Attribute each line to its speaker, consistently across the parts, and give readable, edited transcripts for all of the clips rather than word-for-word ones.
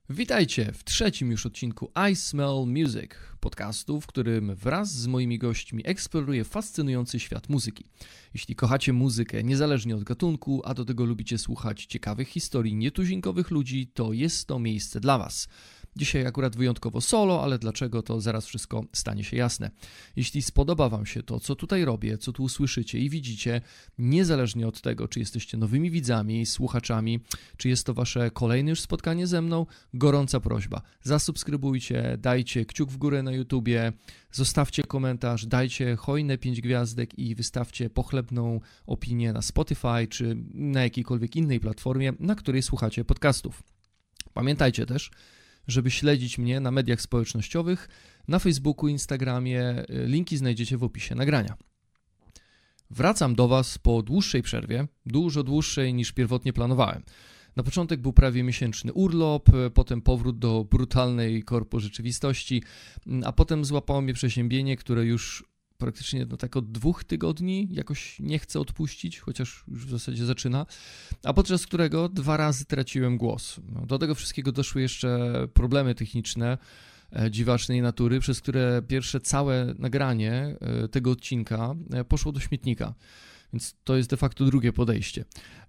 Speaker 1: Witajcie w trzecim już odcinku I Smell Music, podcastu, w którym wraz z moimi gośćmi eksploruję fascynujący świat muzyki. Jeśli kochacie muzykę niezależnie od gatunku, a do tego lubicie słuchać ciekawych historii nietuzinkowych ludzi, to jest to miejsce dla Was. Dzisiaj akurat wyjątkowo solo, ale dlaczego, to zaraz wszystko stanie się jasne. Jeśli spodoba Wam się to, co tutaj robię, co tu usłyszycie i widzicie, niezależnie od tego, czy jesteście nowymi widzami, słuchaczami, czy jest to Wasze kolejne już spotkanie ze mną, gorąca prośba. Zasubskrybujcie, dajcie kciuk w górę na YouTubie, zostawcie komentarz, dajcie hojne 5 gwiazdek i wystawcie pochlebną opinię na Spotify, czy na jakiejkolwiek innej platformie, na której słuchacie podcastów. Pamiętajcie też, żeby śledzić mnie na mediach społecznościowych, na Facebooku, Instagramie, linki znajdziecie w opisie nagrania. Wracam do Was po dłuższej przerwie, dużo dłuższej niż pierwotnie planowałem. Na początek był prawie miesięczny urlop, potem powrót do brutalnej korpo rzeczywistości, a potem złapało mnie przeziębienie, które już praktycznie tak od 2 tygodni jakoś nie chcę odpuścić, chociaż już w zasadzie zaczyna, a podczas którego 2 razy traciłem głos. Do tego wszystkiego doszły jeszcze problemy techniczne dziwacznej natury, przez które pierwsze całe nagranie tego odcinka poszło do śmietnika. Więc to jest de facto drugie podejście.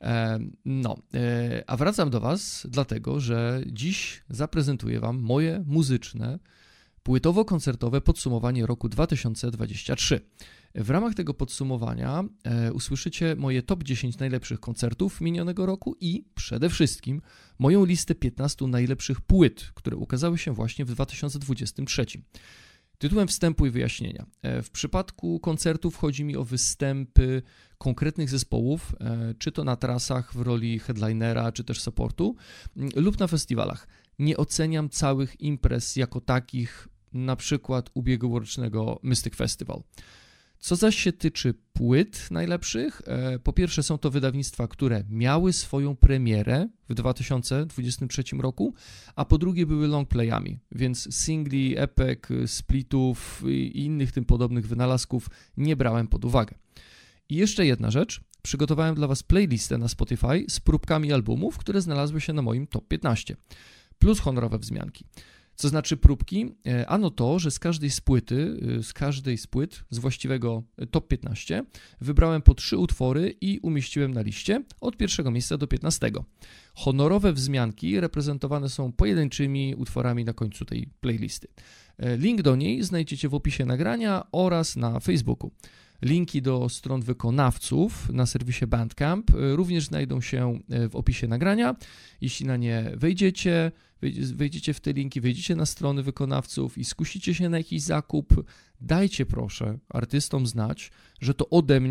Speaker 1: A wracam do Was dlatego, że dziś zaprezentuję Wam moje muzyczne, płytowo-koncertowe podsumowanie roku 2023. W ramach tego podsumowania usłyszycie moje top 10 najlepszych koncertów minionego roku i przede wszystkim moją listę 15 najlepszych płyt, które ukazały się właśnie w 2023. Tytułem wstępu i wyjaśnienia. W przypadku koncertów chodzi mi o występy konkretnych zespołów, czy to na trasach w roli headlinera, czy też supportu, lub na festiwalach. Nie oceniam całych imprez jako takich, na przykład ubiegłorocznego Mystic Festival. Co zaś się tyczy płyt najlepszych, po pierwsze są to wydawnictwa, które miały swoją premierę w 2023 roku, a po drugie były longplayami, więc singli, epek, splitów i innych tym podobnych wynalazków nie brałem pod uwagę. I jeszcze jedna rzecz, przygotowałem dla Was playlistę na Spotify z próbkami albumów, które znalazły się na moim top 15, plus honorowe wzmianki. Co znaczy próbki? Ano to, że z każdej z płyt z właściwego top 15 wybrałem po 3 utwory i umieściłem na liście od pierwszego miejsca do 15. Honorowe wzmianki reprezentowane są pojedynczymi utworami na końcu tej playlisty. Link do niej znajdziecie w opisie nagrania oraz na Facebooku. Linki do stron wykonawców na serwisie Bandcamp również znajdą się w opisie nagrania. Jeśli na nie wejdziecie w te linki, wejdziecie na strony wykonawców i skusicie się na jakiś zakup, dajcie proszę artystom znać, że to ode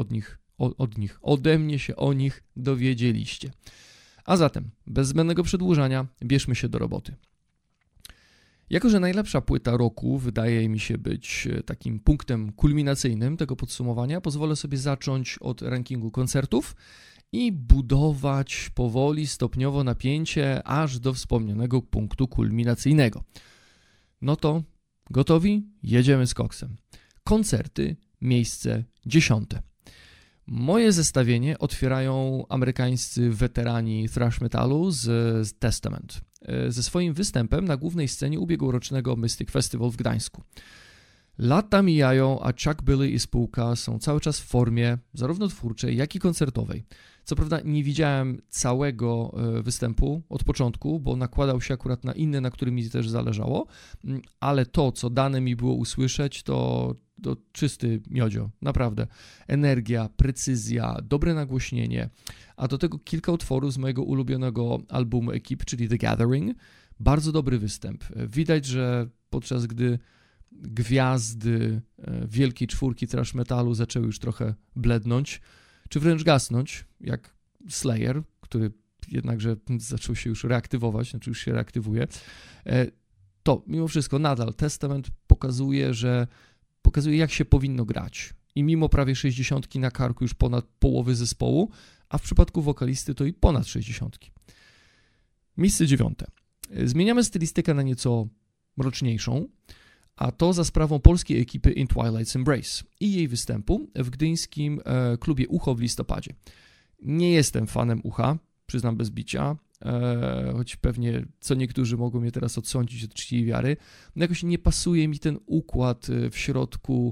Speaker 1: mnie się o nich dowiedzieliście. A zatem, bez zbędnego przedłużania, bierzmy się do roboty. Jako że najlepsza płyta roku wydaje mi się być takim punktem kulminacyjnym tego podsumowania, pozwolę sobie zacząć od rankingu koncertów i budować powoli, stopniowo napięcie aż do wspomnianego punktu kulminacyjnego. No to gotowi? Jedziemy z koksem. Koncerty, miejsce 10. Moje zestawienie otwierają amerykańscy weterani thrash metalu z Testament ze swoim występem na głównej scenie ubiegłorocznego Mystic Festival w Gdańsku. Lata mijają, a Chuck Billy i spółka są cały czas w formie zarówno twórczej, jak i koncertowej. Co prawda nie widziałem całego występu od początku, bo nakładał się akurat na inne, na którym mi też zależało, ale to, co dane mi było usłyszeć, to czysty miodzio, naprawdę. Energia, precyzja, dobre nagłośnienie, a do tego kilka utworów z mojego ulubionego albumu ekipy, czyli The Gathering. Bardzo dobry występ. Widać, że podczas gdy gwiazdy wielkiej czwórki thrash metalu zaczęły już trochę blednąć, czy wręcz gasnąć, jak Slayer, który jednakże zaczął się już reaktywować, znaczy już się reaktywuje, to mimo wszystko nadal Testament pokazuje, jak się powinno grać. I mimo prawie 60 na karku już ponad połowy zespołu, a w przypadku wokalisty to i ponad 60. Miejsce 9. Zmieniamy stylistykę na nieco mroczniejszą, a to za sprawą polskiej ekipy In Twilight's Embrace i jej występu w gdyńskim klubie Ucho w listopadzie. Nie jestem fanem Ucha, przyznam bez bicia. choć pewnie co niektórzy mogą mnie teraz odsądzić od czci i wiary, no jakoś nie pasuje mi ten układ w środku,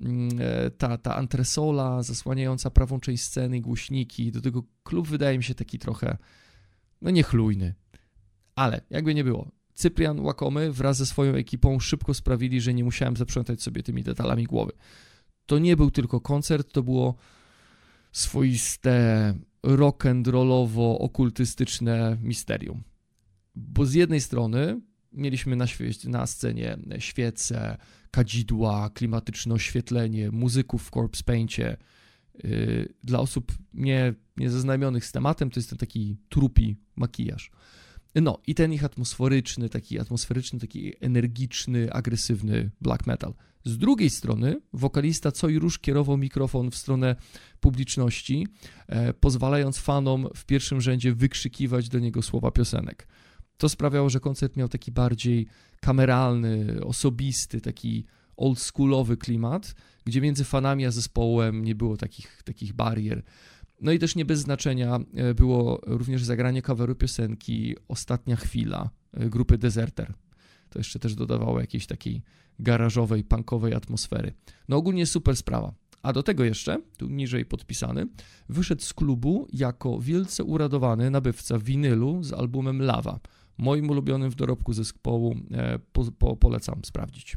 Speaker 1: ta antresola zasłaniająca prawą część sceny, głośniki, do tego klub wydaje mi się taki trochę, no niechlujny. Ale jakby nie było, Cyprian Łakomy wraz ze swoją ekipą szybko sprawili, że nie musiałem zaprzątać sobie tymi detalami głowy. To nie był tylko koncert, to było swoiste rock'n'rollowo-okultystyczne misterium. Bo z jednej strony mieliśmy na scenie świece, kadzidła, klimatyczne oświetlenie, muzyków w corpse paincie. Dla osób niezaznajomionych z tematem to jest ten taki trupi makijaż. No i ten ich atmosferyczny, taki energiczny, agresywny black metal. Z drugiej strony wokalista co i róż kierował mikrofon w stronę publiczności, pozwalając fanom w pierwszym rzędzie wykrzykiwać do niego słowa piosenek. To sprawiało, że koncert miał taki bardziej kameralny, osobisty, taki oldschoolowy klimat, gdzie między fanami a zespołem nie było takich barier. No i też nie bez znaczenia było również zagranie coveru piosenki Ostatnia chwila grupy Deserter. To jeszcze też dodawało jakiejś takiej garażowej, punkowej atmosfery. No ogólnie super sprawa. A do tego jeszcze, tu niżej podpisany, wyszedł z klubu jako wielce uradowany nabywca winylu z albumem Lava. Moim ulubionym w dorobku zespołu, polecam sprawdzić.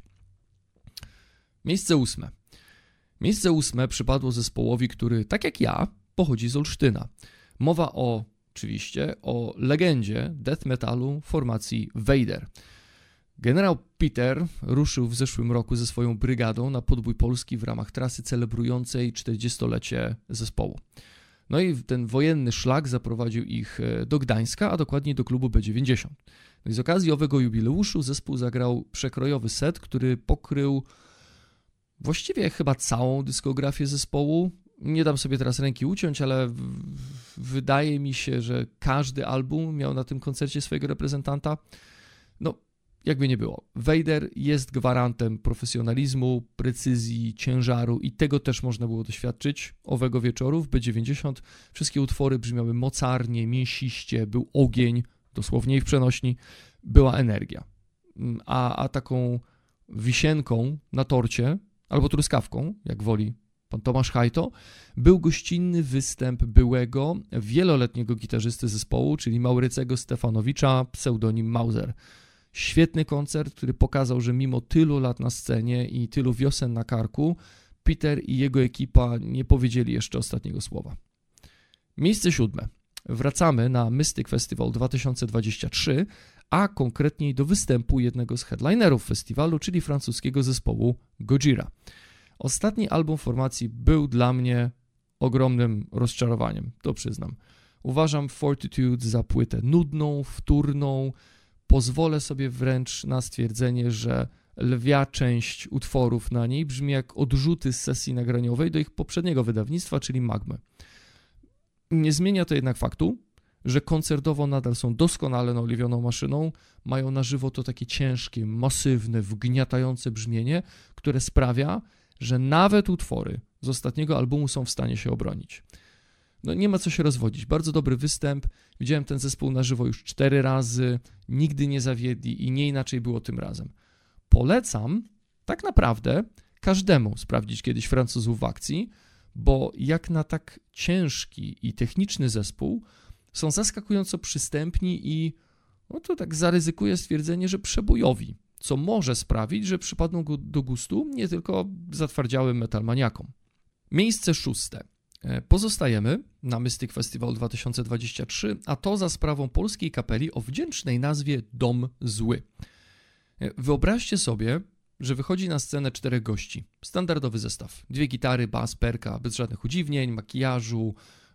Speaker 1: Miejsce 8. Miejsce 8 przypadło zespołowi, który, tak jak ja, pochodzi z Olsztyna. Mowa oczywiście o legendzie death metalu formacji Vader. Generał Peter ruszył w zeszłym roku ze swoją brygadą na podbój Polski w ramach trasy celebrującej 40-lecie zespołu. No i ten wojenny szlak zaprowadził ich do Gdańska, a dokładniej do klubu B90. No i z okazji owego jubileuszu zespół zagrał przekrojowy set, który pokrył właściwie chyba całą dyskografię zespołu. Nie dam sobie teraz ręki uciąć, ale wydaje mi się, że każdy album miał na tym koncercie swojego reprezentanta. No, jakby nie było. Vader jest gwarantem profesjonalizmu, precyzji, ciężaru i tego też można było doświadczyć owego wieczoru w B90. Wszystkie utwory brzmiały mocarnie, mięsiście, był ogień, dosłownie i w przenośni, była energia. A taką wisienką na torcie, albo truskawką, jak woli pan Tomasz Hajto, był gościnny występ byłego, wieloletniego gitarzysty zespołu, czyli Maurycego Stefanowicza, pseudonim Mauser. Świetny koncert, który pokazał, że mimo tylu lat na scenie i tylu wiosen na karku, Peter i jego ekipa nie powiedzieli jeszcze ostatniego słowa. Miejsce 7. Wracamy na Mystic Festival 2023, a konkretniej do występu jednego z headlinerów festiwalu, czyli francuskiego zespołu Gojira. Ostatni album formacji był dla mnie ogromnym rozczarowaniem, to przyznam. Uważam Fortitude za płytę nudną, wtórną. Pozwolę sobie wręcz na stwierdzenie, że lwia część utworów na niej brzmi jak odrzuty z sesji nagraniowej do ich poprzedniego wydawnictwa, czyli Magmy. Nie zmienia to jednak faktu, że koncertowo nadal są doskonale naoliwioną maszyną, mają na żywo to takie ciężkie, masywne, wgniatające brzmienie, które sprawia, że nawet utwory z ostatniego albumu są w stanie się obronić. No nie ma co się rozwodzić. Bardzo dobry występ. Widziałem ten zespół na żywo już 4 razy. Nigdy nie zawiedli i nie inaczej było tym razem. Polecam tak naprawdę każdemu sprawdzić kiedyś Francuzów w akcji, bo jak na tak ciężki i techniczny zespół są zaskakująco przystępni i no to tak zaryzykuję stwierdzenie, że przebojowi, co może sprawić, że przypadną do gustu nie tylko zatwardziałym metalmaniakom. Miejsce 6. Pozostajemy na Mystic Festival 2023, a to za sprawą polskiej kapeli o wdzięcznej nazwie Dom Zły. Wyobraźcie sobie, że wychodzi na scenę 4 gości. Standardowy zestaw. 2 gitary, bas, perka, bez żadnych udziwnień, makijażu,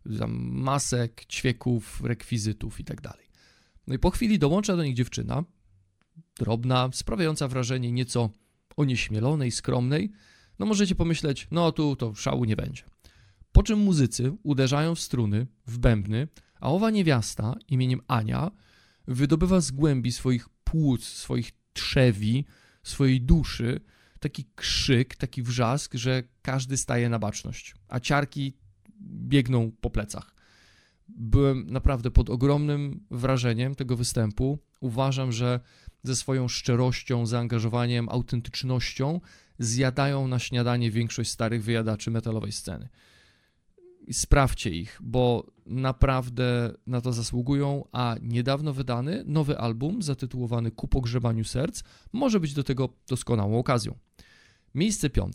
Speaker 1: masek, ćwieków, rekwizytów itd. No i po chwili dołącza do nich dziewczyna, drobna, sprawiająca wrażenie nieco onieśmielonej, skromnej. No możecie pomyśleć, no tu to szału nie będzie. Po czym muzycy uderzają w struny, w bębny, a owa niewiasta imieniem Ania wydobywa z głębi swoich płuc, swoich trzewi, swojej duszy taki krzyk, taki wrzask, że każdy staje na baczność, a ciarki biegną po plecach. Byłem naprawdę pod ogromnym wrażeniem tego występu. Uważam, że ze swoją szczerością, zaangażowaniem, autentycznością zjadają na śniadanie większość starych wyjadaczy metalowej sceny. I sprawdźcie ich, bo naprawdę na to zasługują, a niedawno wydany nowy album zatytułowany Ku pogrzebaniu serc może być do tego doskonałą okazją. Miejsce 5.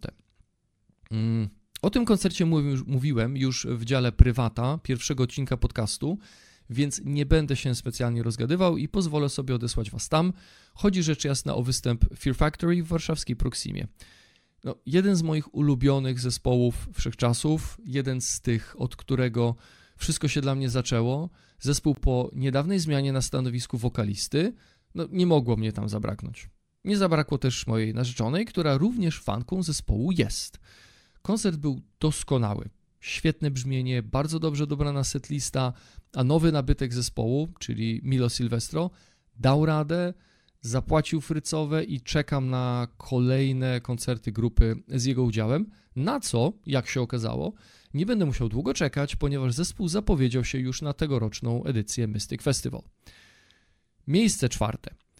Speaker 1: O tym koncercie mówiłem już w dziale prywata pierwszego odcinka podcastu, więc nie będę się specjalnie rozgadywał i pozwolę sobie odesłać was tam. Chodzi rzecz jasna o występ Fear Factory w warszawskiej Proximie. Jeden z moich ulubionych zespołów wszechczasów, jeden z tych, od którego wszystko się dla mnie zaczęło. Zespół po niedawnej zmianie na stanowisku wokalisty, nie mogło mnie tam zabraknąć. Nie zabrakło też mojej narzeczonej, która również fanką zespołu jest. Koncert był doskonały. Świetne brzmienie, bardzo dobrze dobrana setlista, a nowy nabytek zespołu, czyli Milo Silvestro, dał radę, zapłacił frycowe i czekam na kolejne koncerty grupy z jego udziałem, na co, jak się okazało, nie będę musiał długo czekać, ponieważ zespół zapowiedział się już na tegoroczną edycję Mystic Festival. Miejsce 4.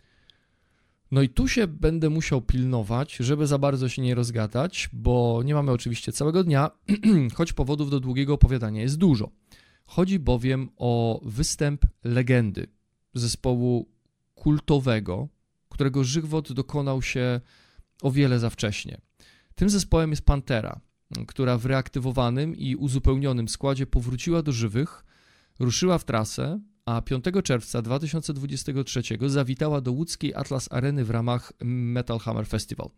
Speaker 1: I tu się będę musiał pilnować, żeby za bardzo się nie rozgadać, bo nie mamy oczywiście całego dnia, choć powodów do długiego opowiadania jest dużo. Chodzi bowiem o występ legendy, zespołu kultowego, którego żywot dokonał się o wiele za wcześnie. Tym zespołem jest Pantera, która w reaktywowanym i uzupełnionym składzie powróciła do żywych, ruszyła w trasę, a 5 czerwca 2023 zawitała do łódzkiej Atlas Areny w ramach Metal Hammer Festival.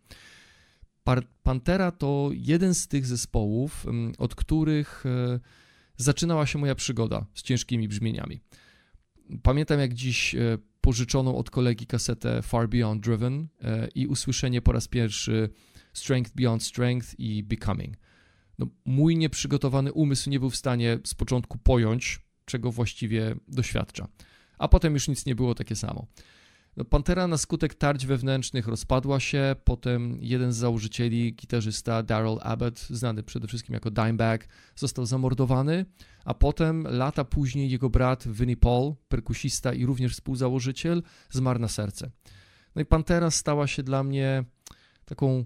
Speaker 1: Pantera to jeden z tych zespołów, od których zaczynała się moja przygoda z ciężkimi brzmieniami. Pamiętam jak dziś pożyczoną od kolegi kasetę Far Beyond Driven i usłyszenie po raz pierwszy Strength Beyond Strength i Becoming. Mój nieprzygotowany umysł nie był w stanie z początku pojąć, czego właściwie doświadcza. A potem już nic nie było takie samo. Pantera na skutek tarć wewnętrznych rozpadła się, potem jeden z założycieli, gitarzysta Daryl Abbott, znany przede wszystkim jako Dimebag, został zamordowany, a potem lata później jego brat Vinnie Paul, perkusista i również współzałożyciel, zmarł na serce. I Pantera stała się dla mnie taką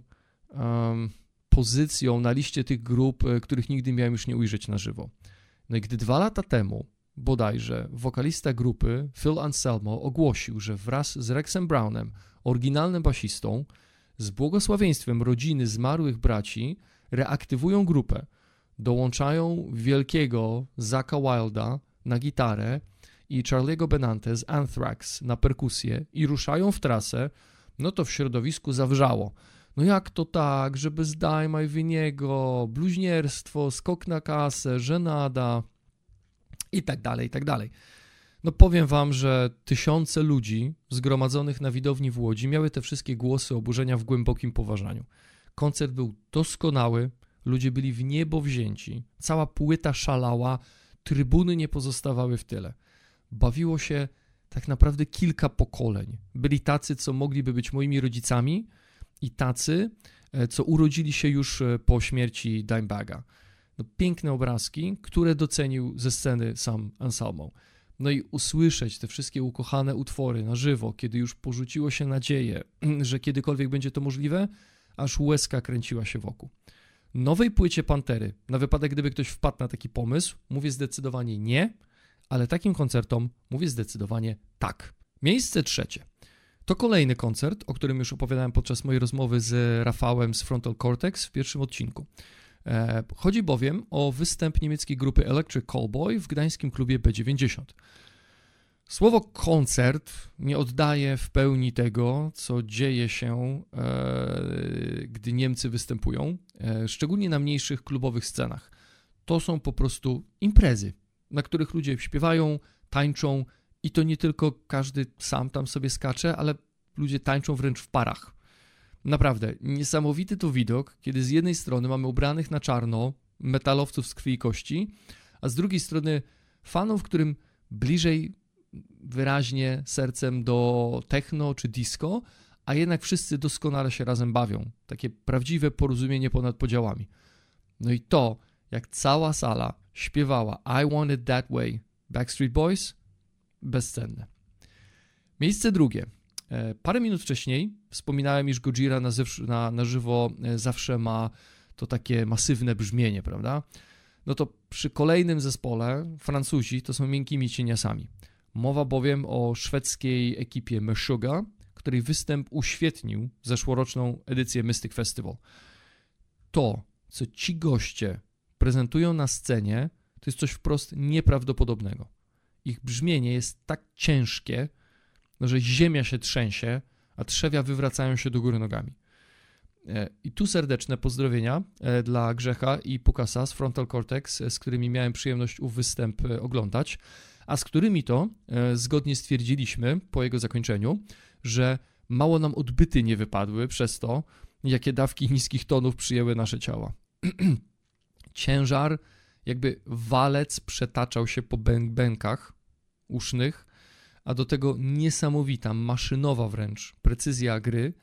Speaker 1: pozycją na liście tych grup, których nigdy miałem już nie ujrzeć na żywo. I gdy 2 lata temu bodajże wokalista grupy Phil Anselmo ogłosił, że wraz z Rexem Brownem, oryginalnym basistą, z błogosławieństwem rodziny zmarłych braci reaktywują grupę, dołączają wielkiego Zacka Wilda na gitarę i Charlie'ego Benante z Anthrax na perkusję i ruszają w trasę, to w środowisku zawrzało. Jak to tak, że bez Dima i Viniego, bluźnierstwo, skok na kasę, żenada i tak dalej, i tak dalej. Powiem wam, że tysiące ludzi zgromadzonych na widowni w Łodzi miały te wszystkie głosy oburzenia w głębokim poważaniu. Koncert był doskonały, ludzie byli w niebo wzięci, cała płyta szalała, trybuny nie pozostawały w tyle. Bawiło się tak naprawdę kilka pokoleń. Byli tacy, co mogliby być moimi rodzicami i tacy, co urodzili się już po śmierci Dimebaga. Piękne obrazki, które docenił ze sceny sam Anselmo. I usłyszeć te wszystkie ukochane utwory na żywo, kiedy już porzuciło się nadzieję, że kiedykolwiek będzie to możliwe, aż łezka kręciła się wokół. Nowej płycie Pantery, na wypadek gdyby ktoś wpadł na taki pomysł, mówię zdecydowanie nie, ale takim koncertom mówię zdecydowanie tak. Miejsce 3. To kolejny koncert, o którym już opowiadałem podczas mojej rozmowy z Rafałem z Frontal Cortex w pierwszym odcinku. Chodzi bowiem o występ niemieckiej grupy Electric Callboy w gdańskim klubie B90. Słowo koncert nie oddaje w pełni tego, co dzieje się, gdy Niemcy występują, szczególnie na mniejszych klubowych scenach. To są po prostu imprezy, na których ludzie śpiewają, tańczą i to nie tylko każdy sam tam sobie skacze, ale ludzie tańczą wręcz w parach. Naprawdę, niesamowity to widok, kiedy z jednej strony mamy ubranych na czarno metalowców z krwi i kości, a z drugiej strony fanów, którym bliżej wyraźnie sercem do techno czy disco, a jednak wszyscy doskonale się razem bawią. Takie prawdziwe porozumienie ponad podziałami. I to, jak cała sala śpiewała I Want It That Way, Backstreet Boys, bezcenne. Miejsce drugie. Parę minut wcześniej wspominałem, iż Gojira na żywo zawsze ma to takie masywne brzmienie, prawda? No to przy kolejnym zespole Francuzi to są miękkimi cieniasami. Mowa bowiem o szwedzkiej ekipie Meshuggah, której występ uświetnił zeszłoroczną edycję Mystic Festival. To, co ci goście prezentują na scenie, to jest coś wprost nieprawdopodobnego. Ich brzmienie jest tak ciężkie, że ziemia się trzęsie, a trzewia wywracają się do góry nogami. I tu serdeczne pozdrowienia dla Grzecha i Pukasa z Frontal Cortex, z którymi miałem przyjemność ów występ oglądać, a z którymi to zgodnie stwierdziliśmy po jego zakończeniu, że mało nam odbyty nie wypadły przez to, jakie dawki niskich tonów przyjęły nasze ciała. Ciężar, jakby walec przetaczał się po bębenkach usznych, a do tego niesamowita, maszynowa wręcz precyzja gry,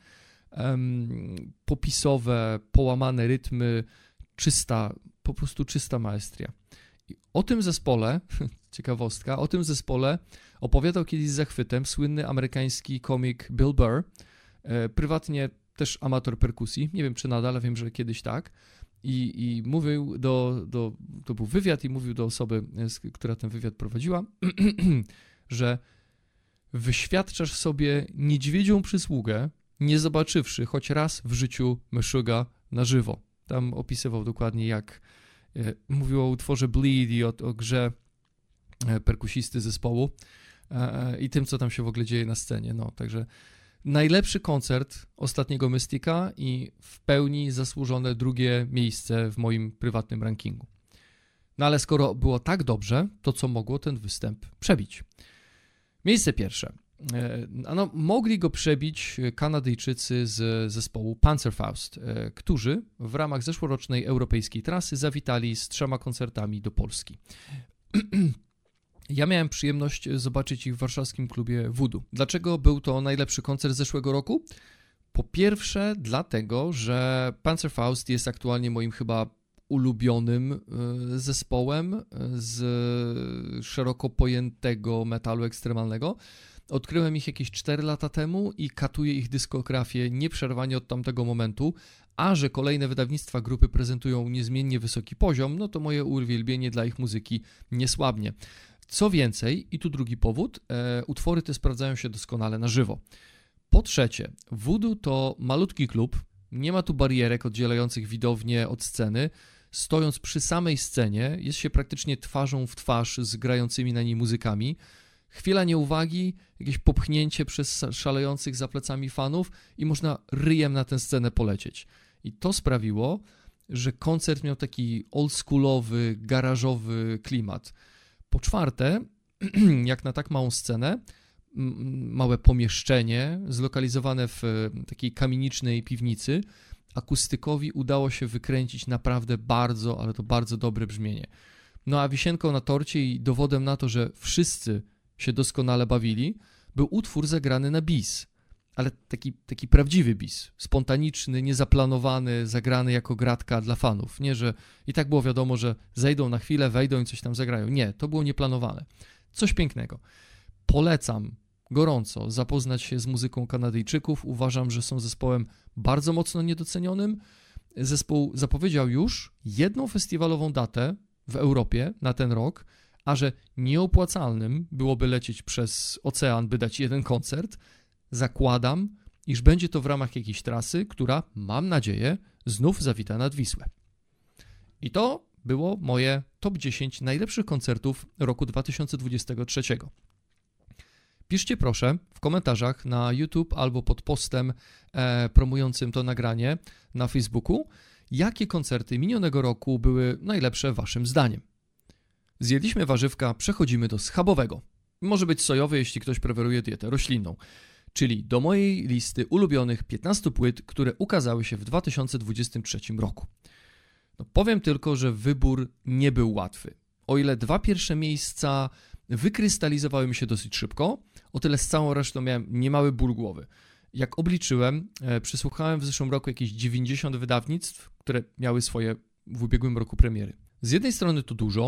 Speaker 1: popisowe, połamane rytmy, po prostu czysta maestria. I o tym zespole, ciekawostka, o tym zespole opowiadał kiedyś z zachwytem słynny amerykański komik Bill Burr, prywatnie też amator perkusji, nie wiem czy nadal, ale wiem, że kiedyś tak, i mówił to był wywiad i mówił do osoby, która ten wywiad prowadziła, że wyświadczasz sobie niedźwiedzią przysługę, nie zobaczywszy choć raz w życiu Meshuggah na żywo. Tam opisywał dokładnie, jak mówił o utworze Bleed i o grze perkusisty zespołu i tym, co tam się w ogóle dzieje na scenie. No, także najlepszy koncert ostatniego Mystica i w pełni zasłużone drugie miejsce w moim prywatnym rankingu. No ale skoro było tak dobrze, to co mogło ten występ przebić? Miejsce pierwsze. Mogli go przebić Kanadyjczycy z zespołu Panzerfaust, którzy w ramach zeszłorocznej europejskiej trasy zawitali z 3 koncertami do Polski. Ja miałem przyjemność zobaczyć ich w warszawskim klubie Voodoo. Dlaczego był to najlepszy koncert z zeszłego roku? Po pierwsze dlatego, że Panzerfaust jest aktualnie moim chyba ulubionym zespołem z szeroko pojętego metalu ekstremalnego. Odkryłem ich jakieś 4 lata temu i katuję ich dyskografię nieprzerwanie od tamtego momentu, a że kolejne wydawnictwa grupy prezentują niezmiennie wysoki poziom, no to moje uwielbienie dla ich muzyki nie słabnie. Co więcej, i tu drugi powód, utwory te sprawdzają się doskonale na żywo. Po trzecie, Voodoo to malutki klub, nie ma tu barierek oddzielających widownię od sceny. Stojąc przy samej scenie, jest się praktycznie twarzą w twarz z grającymi na niej muzykami. Chwila nieuwagi, jakieś popchnięcie przez szalejących za plecami fanów i można ryjem na tę scenę polecieć. I to sprawiło, że koncert miał taki oldschoolowy, garażowy klimat. Po czwarte, jak na tak małą scenę, małe pomieszczenie zlokalizowane w takiej kamienicznej piwnicy, akustykowi udało się wykręcić naprawdę bardzo, ale to bardzo dobre brzmienie. No a wisienką na torcie i dowodem na to, że wszyscy się doskonale bawili, był utwór zagrany na bis, ale taki prawdziwy bis, spontaniczny, niezaplanowany, zagrany jako gratka dla fanów. Nie, że i tak było wiadomo, że zejdą na chwilę, wejdą i coś tam zagrają. Nie, to było nieplanowane. Coś pięknego. Polecam gorąco zapoznać się z muzyką Kanadyjczyków. Uważam, że są zespołem bardzo mocno niedocenionym. Zespół zapowiedział już 1 festiwalową datę w Europie na ten rok, a że nieopłacalnym byłoby lecieć przez ocean, by dać 1 koncert, zakładam, iż będzie to w ramach jakiejś trasy, która, mam nadzieję, znów zawita nad Wisłę. I to było moje top 10 najlepszych koncertów roku 2023. Piszcie proszę w komentarzach na YouTube albo pod postem promującym to nagranie na Facebooku, jakie koncerty minionego roku były najlepsze waszym zdaniem. Zjedliśmy warzywka, przechodzimy do schabowego. Może być sojowy, jeśli ktoś preferuje dietę roślinną. Czyli do mojej listy ulubionych 15 płyt, które ukazały się w 2023 roku. No, powiem tylko, że wybór nie był łatwy. O ile 2 pierwsze miejsca wykrystalizowały mi się dosyć szybko, o tyle z całą resztą miałem niemały ból głowy. Jak obliczyłem, przesłuchałem w zeszłym roku jakieś 90 wydawnictw, które miały swoje w ubiegłym roku premiery. Z jednej strony to dużo,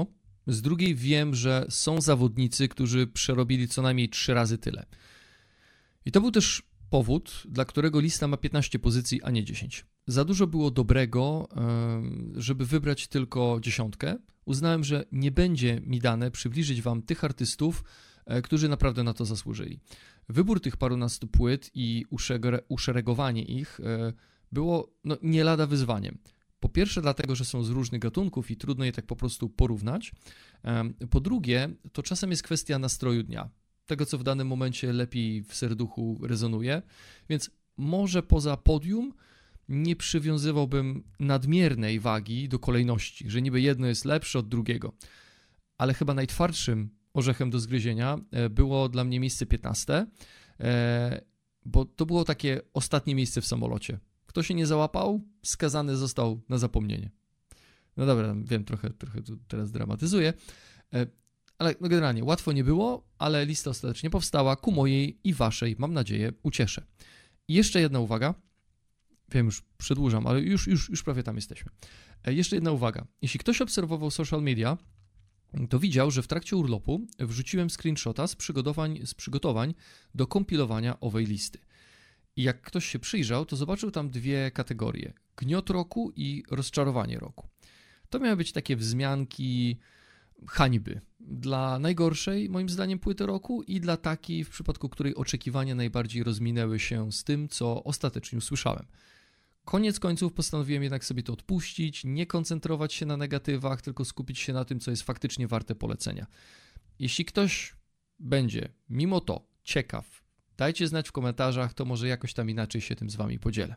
Speaker 1: z drugiej wiem, że są zawodnicy, którzy przerobili co najmniej 3 razy tyle. I to był też powód, dla którego lista ma 15 pozycji, a nie 10. Za dużo było dobrego, żeby wybrać tylko 10. Uznałem, że nie będzie mi dane przybliżyć wam tych artystów, którzy naprawdę na to zasłużyli. Wybór tych parunastu płyt i uszeregowanie ich było nie lada wyzwaniem. Po pierwsze dlatego, że są z różnych gatunków i trudno je tak po prostu porównać. Po drugie, to czasem jest kwestia nastroju dnia. Tego, co w danym momencie lepiej w serduchu rezonuje. Więc może poza podium nie przywiązywałbym nadmiernej wagi do kolejności, że niby jedno jest lepsze od drugiego. Ale chyba najtwardszym orzechem do zgryzienia było dla mnie miejsce 15, bo to było takie ostatnie miejsce w samolocie. Kto się nie załapał, skazany został na zapomnienie. No dobra, wiem, trochę tu teraz dramatyzuję, ale generalnie łatwo nie było, ale lista ostatecznie powstała ku mojej i waszej, mam nadzieję, uciesze. I jeszcze jedna uwaga, wiem, już przedłużam, ale już prawie tam jesteśmy. Jeszcze jedna uwaga. Jeśli ktoś obserwował social media, to widział, że w trakcie urlopu wrzuciłem screenshota z przygotowań do kompilowania owej listy. I jak ktoś się przyjrzał, to zobaczył tam 2 kategorie. Gniot roku i rozczarowanie roku. To miały być takie wzmianki hańby dla najgorszej, moim zdaniem, płyty roku i dla takiej, w przypadku której oczekiwania najbardziej rozminęły się z tym, co ostatecznie usłyszałem. Koniec końców postanowiłem jednak sobie to odpuścić, nie koncentrować się na negatywach, tylko skupić się na tym, co jest faktycznie warte polecenia. Jeśli ktoś będzie, mimo to, ciekaw, dajcie znać w komentarzach, to może jakoś tam inaczej się tym z wami podzielę.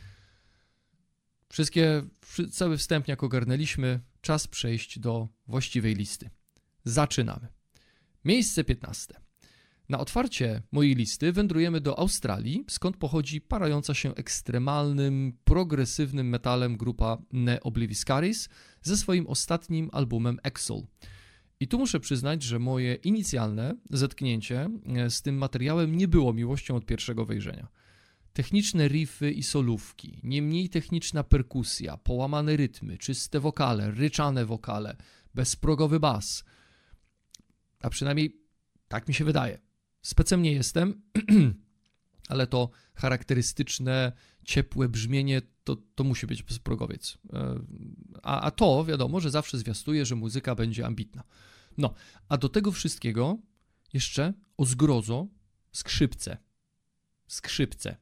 Speaker 1: Cały wstępniak ogarnęliśmy, czas przejść do właściwej listy. Zaczynamy. Miejsce 15. Na otwarcie mojej listy wędrujemy do Australii, skąd pochodzi parająca się ekstremalnym, progresywnym metalem grupa Ne Obliviscaris ze swoim ostatnim albumem Exile. I tu muszę przyznać, że moje inicjalne zetknięcie z tym materiałem nie było miłością od pierwszego wejrzenia. Techniczne riffy i solówki, nie mniej techniczna perkusja, połamane rytmy, czyste wokale, ryczane wokale, bezprogowy bas. A przynajmniej tak mi się wydaje. Specem nie jestem, ale to charakterystyczne, ciepłe brzmienie to musi być bezprogowiec. A to wiadomo, że zawsze zwiastuje, że muzyka będzie ambitna. No, a do tego wszystkiego jeszcze o zgrozo skrzypce. Skrzypce.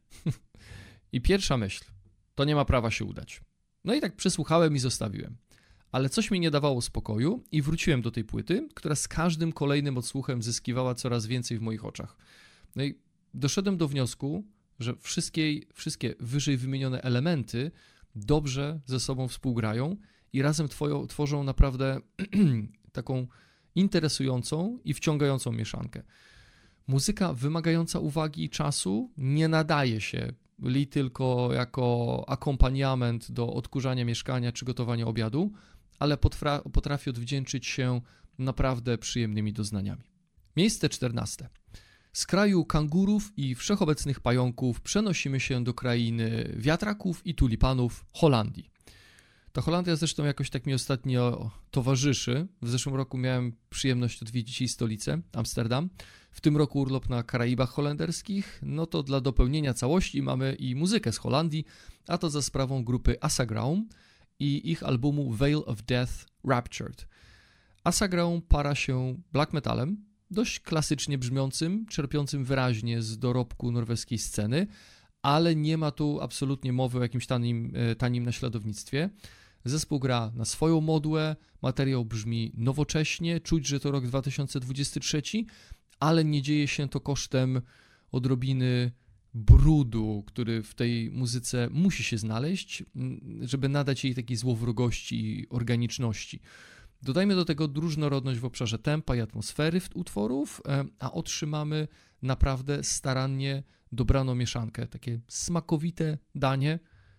Speaker 1: I pierwsza myśl, to nie ma prawa się udać. No i tak przesłuchałem i zostawiłem. Ale coś mi nie dawało spokoju i wróciłem do tej płyty, która z każdym kolejnym odsłuchem zyskiwała coraz więcej w moich oczach. No i doszedłem do wniosku, że wszystkie wyżej wymienione elementy dobrze ze sobą współgrają i razem tworzą naprawdę taką interesującą i wciągającą mieszankę. Muzyka wymagająca uwagi i czasu nie nadaje się li tylko jako akompaniament do odkurzania mieszkania czy gotowania obiadu, ale potrafi odwdzięczyć się naprawdę przyjemnymi doznaniami. Miejsce 14. Z kraju kangurów i wszechobecnych pająków przenosimy się do krainy wiatraków i tulipanów Holandii. Ta Holandia zresztą jakoś tak mi ostatnio towarzyszy. W zeszłym roku miałem przyjemność odwiedzić jej stolicę, Amsterdam. W tym roku urlop na Karaibach holenderskich. No to dla dopełnienia całości mamy i muzykę z Holandii, a to za sprawą grupy Asagraum i ich albumu Veil of Death Raptured. Asagraum para się black metalem, dość klasycznie brzmiącym, czerpiącym wyraźnie z dorobku norweskiej sceny, ale nie ma tu absolutnie mowy o jakimś tanim naśladownictwie. Zespół gra na swoją modłę, materiał brzmi nowocześnie, czuć, że to rok 2023, ale nie dzieje się to kosztem odrobiny brudu, który w tej muzyce musi się znaleźć, żeby nadać jej takiej złowrogości i organiczności. Dodajmy do tego różnorodność w obszarze tempa i atmosfery utworów, a otrzymamy naprawdę starannie dobraną mieszankę, takie smakowite danie,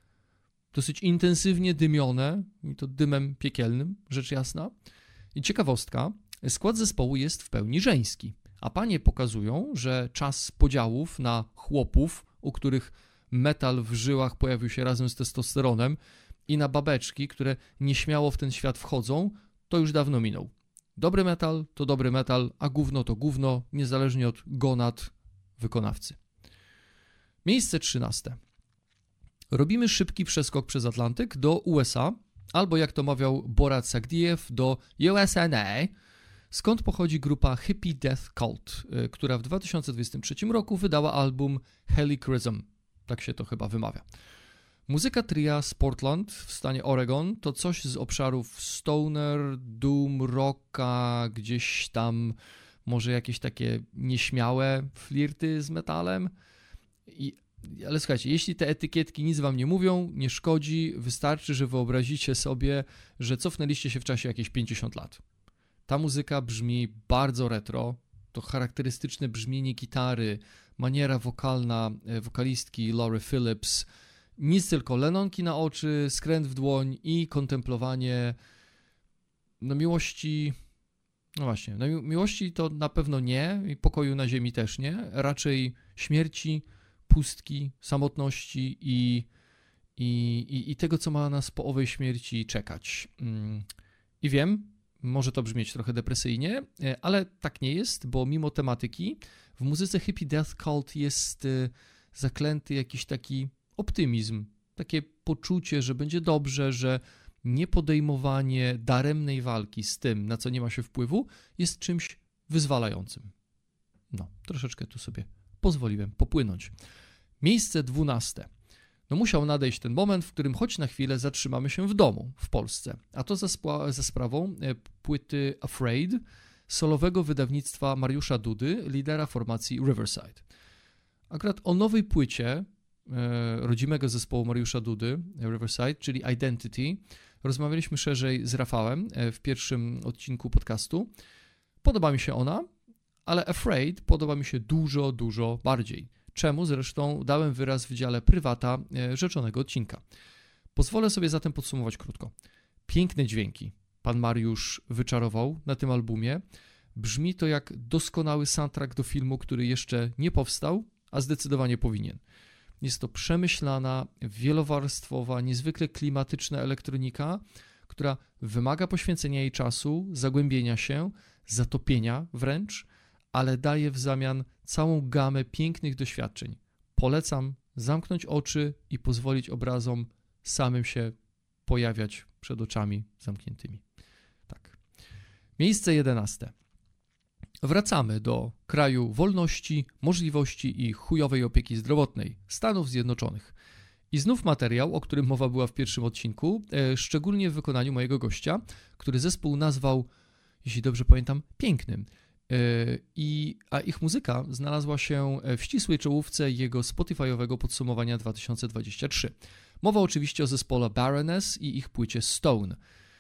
Speaker 1: dosyć intensywnie dymione, i to dymem piekielnym, rzecz jasna. I ciekawostka, skład zespołu jest w pełni żeński, a panie pokazują, że czas podziałów na chłopów, u których metal w żyłach pojawił się razem z testosteronem, i na babeczki, które nieśmiało w ten świat wchodzą, to już dawno minął. Dobry metal to dobry metal, a gówno to gówno, niezależnie od gonad wykonawcy. Miejsce 13. Robimy szybki przeskok przez Atlantyk do USA, albo jak to mawiał Borat Sagdiyev, do USA, skąd pochodzi grupa Hippie Death Cult, która w 2023 roku wydała album Helichrysm. Tak się to chyba wymawia. Muzyka tria z Portland w stanie Oregon to coś z obszarów stoner, doom, rocka, gdzieś tam może jakieś takie nieśmiałe flirty z metalem. Ale słuchajcie, jeśli te etykietki nic wam nie mówią, nie szkodzi, wystarczy, że wyobrazicie sobie, że cofnęliście się w czasie jakieś 50 lat. Ta muzyka brzmi bardzo retro, to charakterystyczne brzmienie gitary, maniera wokalna wokalistki Laury Phillips, nic tylko Lennonki na oczy, skręt w dłoń i kontemplowanie miłości. No właśnie, miłości to na pewno nie i pokoju na ziemi też nie, raczej śmierci, pustki, samotności i tego, co ma nas po owej śmierci czekać. I wiem, może to brzmieć trochę depresyjnie, ale tak nie jest, bo mimo tematyki w muzyce Hippie Death Cult jest zaklęty jakiś taki optymizm, takie poczucie, że będzie dobrze, że niepodejmowanie daremnej walki z tym, na co nie ma się wpływu, jest czymś wyzwalającym. No, troszeczkę tu sobie pozwoliłem popłynąć. Miejsce 12. No musiał nadejść ten moment, w którym choć na chwilę zatrzymamy się w domu w Polsce, a to za sprawą płyty Afraid, solowego wydawnictwa Mariusza Dudy, lidera formacji Riverside. Akurat o nowej płycie rodzimego zespołu Mariusza Dudy, Riverside, czyli Identity, rozmawialiśmy szerzej z Rafałem w pierwszym odcinku podcastu. Podoba mi się ona, ale Afraid podoba mi się dużo, dużo bardziej. Czemu zresztą dałem wyraz w dziale prywata rzeczonego odcinka. Pozwolę sobie zatem podsumować krótko. Piękne dźwięki pan Mariusz wyczarował na tym albumie. Brzmi to jak doskonały soundtrack do filmu, który jeszcze nie powstał, a zdecydowanie powinien. Jest to przemyślana, wielowarstwowa, niezwykle klimatyczna elektronika, która wymaga poświęcenia jej czasu, zagłębienia się, zatopienia wręcz, ale daje w zamian całą gamę pięknych doświadczeń. Polecam zamknąć oczy i pozwolić obrazom samym się pojawiać przed oczami zamkniętymi. Tak. Miejsce 11. Wracamy do kraju wolności, możliwości i chujowej opieki zdrowotnej Stanów Zjednoczonych. I znów materiał, o którym mowa była w pierwszym odcinku, szczególnie w wykonaniu mojego gościa, który zespół nazwał, jeśli dobrze pamiętam, Pięknym. A ich muzyka znalazła się w ścisłej czołówce jego Spotify'owego podsumowania 2023. Mowa oczywiście o zespole Baroness i ich płycie Stone.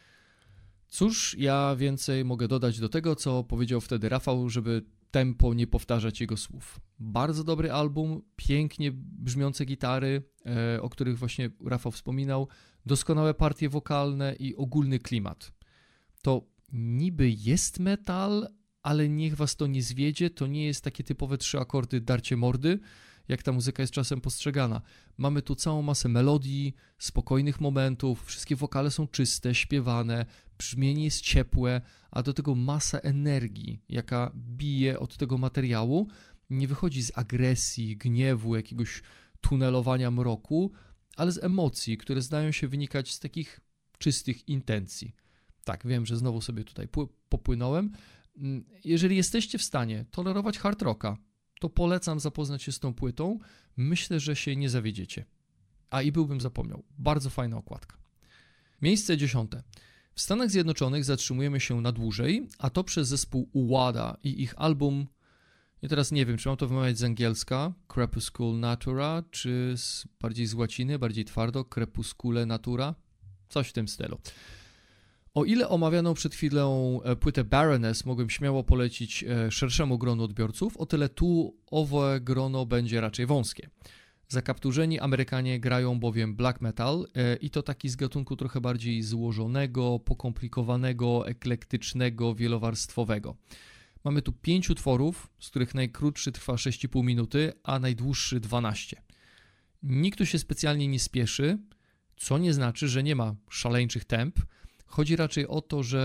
Speaker 1: Cóż, ja więcej mogę dodać do tego, co powiedział wtedy Rafał, żeby tempo nie powtarzać jego słów. Bardzo dobry album, pięknie brzmiące gitary, o których właśnie Rafał wspominał, doskonałe partie wokalne i ogólny klimat. To niby jest metal, ale niech was to nie zwiedzie, to nie jest takie typowe 3 akordy darcie mordy, jak ta muzyka jest czasem postrzegana. Mamy tu całą masę melodii, spokojnych momentów, wszystkie wokale są czyste, śpiewane, brzmienie jest ciepłe, a do tego masa energii, jaka bije od tego materiału, nie wychodzi z agresji, gniewu, jakiegoś tunelowania mroku, ale z emocji, które zdają się wynikać z takich czystych intencji. Tak, wiem, że znowu sobie tutaj popłynąłem. Jeżeli jesteście w stanie tolerować hard rocka, to polecam zapoznać się z tą płytą. Myślę, że się nie zawiedziecie. A i byłbym zapomniał. Bardzo fajna okładka. Miejsce 10. W Stanach Zjednoczonych zatrzymujemy się na dłużej, a to przez zespół Uwada i ich album, ja teraz nie wiem, czy mam to wymawiać z angielska, Crepuscule Natura, czy bardziej z łaciny, bardziej twardo, Crepuscule Natura, coś w tym stylu. O ile omawianą przed chwilą płytę Baroness mogłem śmiało polecić szerszemu gronu odbiorców, o tyle tu owe grono będzie raczej wąskie. Zakapturzeni Amerykanie grają bowiem black metal i to taki z gatunku trochę bardziej złożonego, pokomplikowanego, eklektycznego, wielowarstwowego. Mamy tu 5 utworów, z których najkrótszy trwa 6,5 minuty, a najdłuższy 12. Nikt tu się specjalnie nie spieszy, co nie znaczy, że nie ma szaleńczych temp. Chodzi raczej o to, że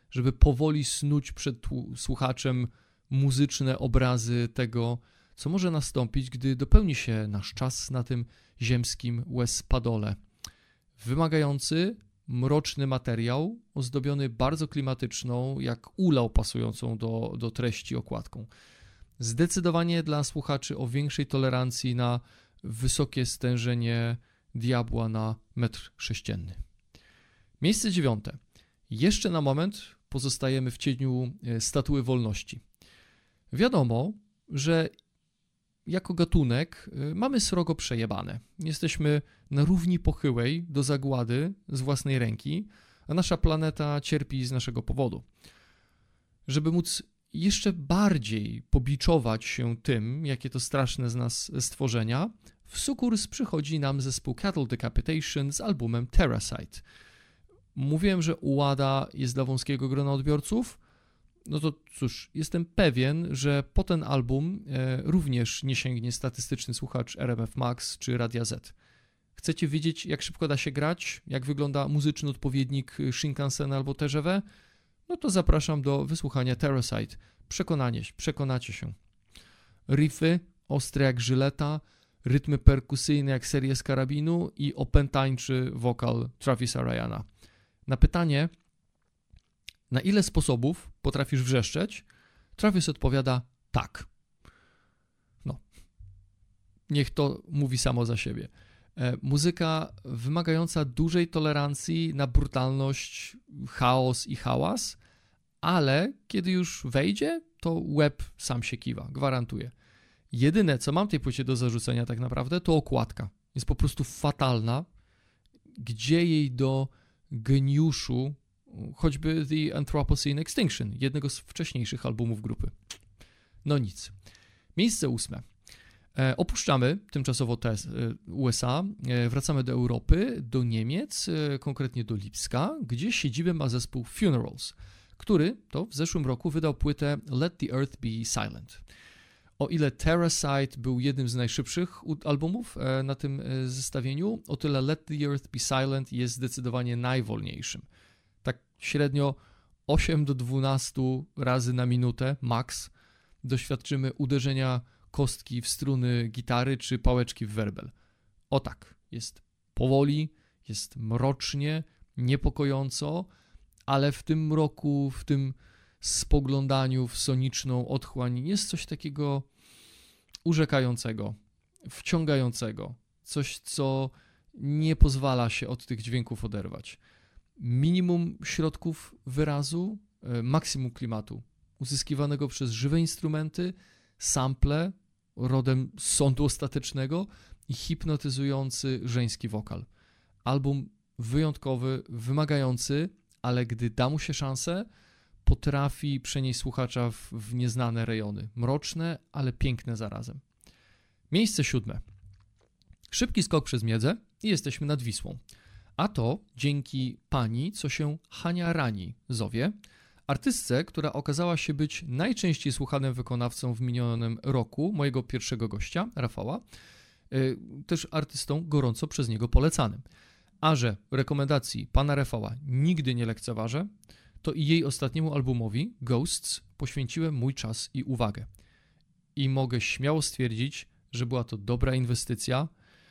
Speaker 1: żeby powoli snuć przed słuchaczem muzyczne obrazy tego, co może nastąpić, gdy dopełni się nasz czas na tym ziemskim łez-padole. Wymagający, mroczny materiał, ozdobiony bardzo klimatyczną, jak ulał pasującą do treści okładką. Zdecydowanie dla słuchaczy o większej tolerancji na wysokie stężenie diabła na metr sześcienny. Miejsce 9. Jeszcze na moment pozostajemy w cieniu Statuły Wolności. Wiadomo, że jako gatunek mamy srogo przejebane. Jesteśmy na równi pochyłej do zagłady z własnej ręki, a nasza planeta cierpi z naszego powodu. Żeby móc jeszcze bardziej pobiczować się tym, jakie to straszne z nas stworzenia, w sukurs przychodzi nam zespół Cattle Decapitation z albumem Terracite. Mówiłem, że ułada jest dla wąskiego grona odbiorców. No to cóż, jestem pewien, że po ten album również nie sięgnie statystyczny słuchacz RMF Max czy Radia Z. Chcecie wiedzieć, jak szybko da się grać, jak wygląda muzyczny odpowiednik Shinkansen albo TGV? No to zapraszam do wysłuchania Terracite. Przekonacie się. Riffy ostre jak żyleta, rytmy perkusyjne jak serie z karabinu i opętańczy wokal Travisa Ryana. Na pytanie, na ile sposobów potrafisz wrzeszczeć, Travis odpowiada tak. No, niech to mówi samo za siebie. Muzyka wymagająca dużej tolerancji na brutalność, chaos i hałas, ale kiedy już wejdzie, to łeb sam się kiwa, gwarantuję. Jedyne, co mam tej płycie do zarzucenia tak naprawdę, to okładka. Jest po prostu fatalna. Gdzie jej do geniuszu, choćby The Anthropocene Extinction, jednego z wcześniejszych albumów grupy. No nic. Miejsce 8. Opuszczamy tymczasowo USA, wracamy do Europy, do Niemiec, konkretnie do Lipska, gdzie siedzibę ma zespół Funerals, który to w zeszłym roku wydał płytę Let the Earth Be Silent. O ile Terracite był jednym z najszybszych albumów na tym zestawieniu, o tyle Let the Earth Be Silent jest zdecydowanie najwolniejszym. Tak średnio 8 do 12 razy na minutę, max, doświadczymy uderzenia kostki w struny gitary czy pałeczki w werbel. O tak, jest powoli, jest mrocznie, niepokojąco, ale w tym mroku, w tym spoglądaniu w soniczną otchłań jest coś takiego urzekającego, wciągającego, coś, co nie pozwala się od tych dźwięków oderwać. Minimum środków wyrazu, maksimum klimatu, uzyskiwanego przez żywe instrumenty, sample rodem z sądu ostatecznego i hipnotyzujący żeński wokal. Album wyjątkowy, wymagający, ale gdy da mu się szansę, potrafi przenieść słuchacza w nieznane rejony. Mroczne, ale piękne zarazem. Miejsce 7. Szybki skok przez Miedzę i jesteśmy nad Wisłą. A to dzięki pani, co się Hania Rani zowie, artystce, która okazała się być najczęściej słuchanym wykonawcą w minionym roku mojego pierwszego gościa, Rafała, też artystą gorąco przez niego polecanym. A że rekomendacji pana Rafała nigdy nie lekceważę, to i jej ostatniemu albumowi, Ghosts, poświęciłem mój czas i uwagę. I mogę śmiało stwierdzić, że była to dobra inwestycja.